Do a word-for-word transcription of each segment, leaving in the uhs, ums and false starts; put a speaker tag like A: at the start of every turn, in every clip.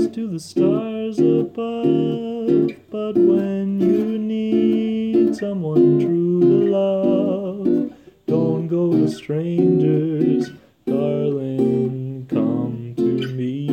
A: to the stars above. But when you need someone true to love, don't go to strangers, darling, come to me.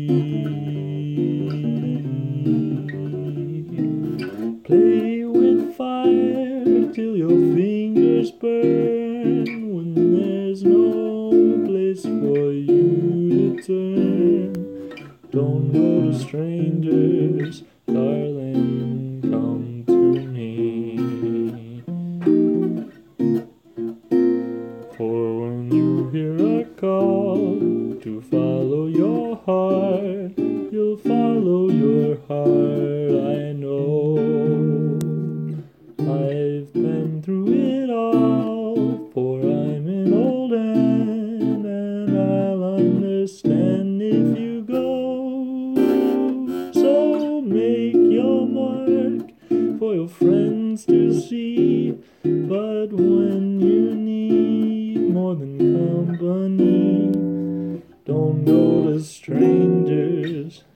A: Play with fire till your fingers burn. When there's no place for you to turn, don't go to strangers, darling, come to me. For when you hear a call to follow your heart, you'll follow your heart, I know. I've been through it all, for I'm an old hand, and I'll understand if you go. So make your mark for your friends to see, but when you need more than company, don't go to strangers,